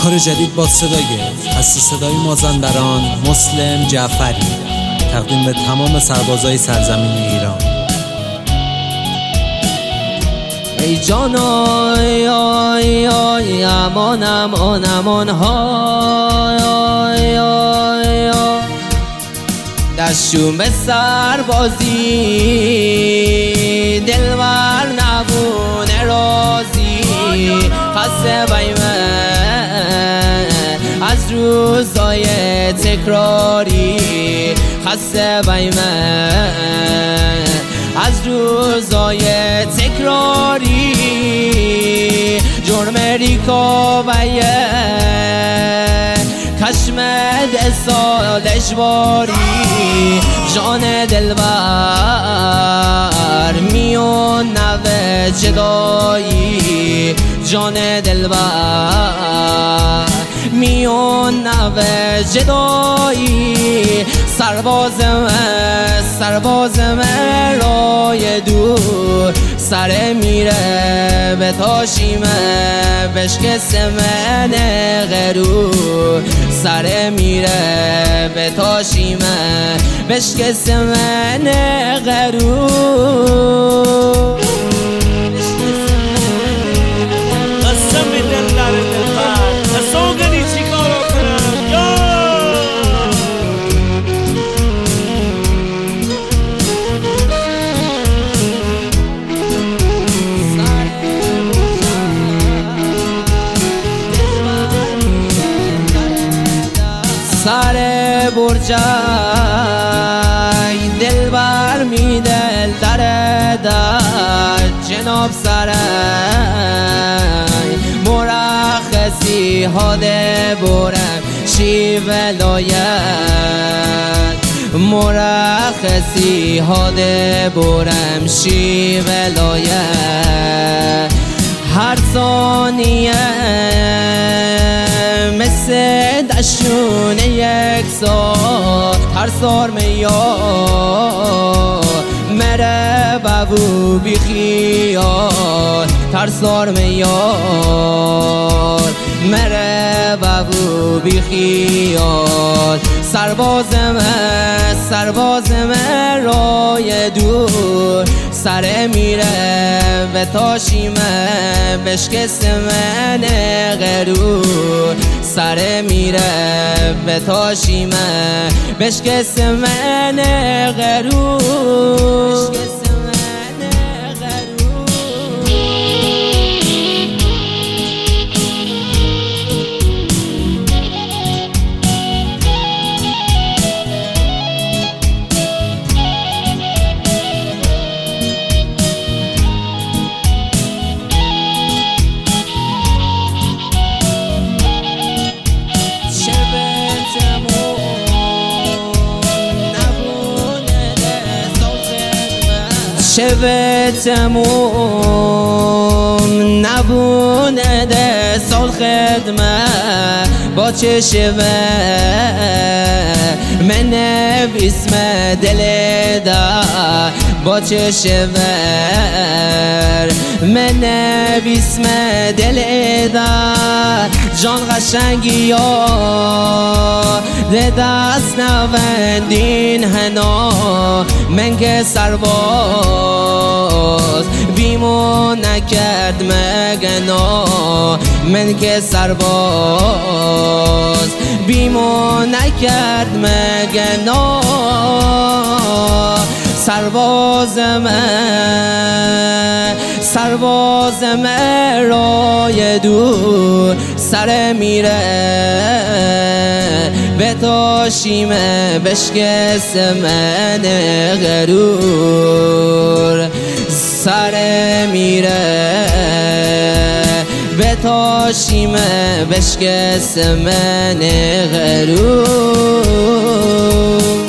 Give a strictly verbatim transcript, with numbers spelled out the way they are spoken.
کار جدید با صدای خسته صدای مازندران مسلم جعفری تقدیم به تمام سربازای سرزمین ایران. ای جان آی آی آی امان امان امان های آی آی آی دستشون به سربازی دلور نبونه رازی خسته بیمه از روزای تکراری خسته بیمه از روزای تکراری جرم ریکاویه کشمد سالش باری جان دلبر میون نوه جدایی جان دلبر میون نوه جدایی سربازم سربازم رای دور سر میره به تاشیمه بشکسته من غرور سر میره به تاشیمه بشکسته من غرور قسم دلدار دلبر سوگنی چی کارو کنم یا سر برجای دل بر می دل در در جناب سرای مرخصی هاده برم شی ولایت مرخصی هاده برم شی ولایت هر ثانیه مثل دشون یک سال هر سار میاد مره بابو بی خیال هر سار میاد مره بابو بی خیال سربازم سربازم رای دور سر میره به تاشیمه بشکسته من غرور سر میره به تاشیمه بشکسته من غرور شب تموم نبونه ده سال خدمه با چه شبه من اسم دل ده با چه شبر من اسم دل ده جان قشنگی ها ده دست نوندین هنا من که سرباز بیمو نکرد مگنا من که سرباز بیمو نکرد مگنا سربازم سربازم رای دور سر میره به تاشیمه بشکسته من غرور سر میره به تاشیمه بشکسته من غرور